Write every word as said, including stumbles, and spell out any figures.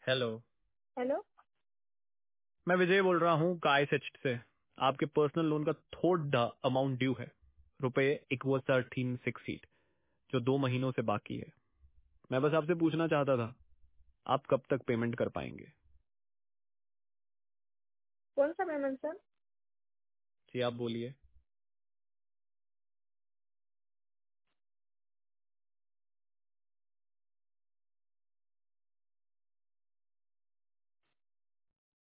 Hello. Hello. मैं विजय बोल रहा हूँ काइसेच से। आपके पर्सनल लोन का थोड़ा अमाउंट ड्यू है, रुपए इक्वल थर्टीन सिक्स एट, जो दो महीनों से बाकी है। मैं बस आपसे पूछना चाहता था, आप कब तक पेमेंट कर पाएंगे? कौन सा पेमेंट सर? जी आप बोलिए।